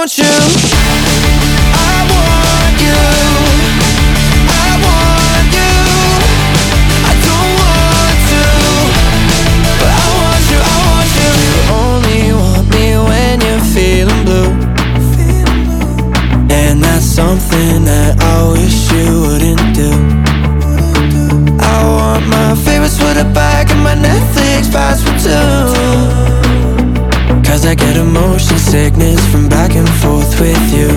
want you. I want you. I want you. I don't want to, but I want you, I want you. You only want me when you're feeling blue, and that's something that I wish you wouldn't do. I want my favorites for the back and my Netflix password too, 'cause I get emotion sickness from back and forth with you.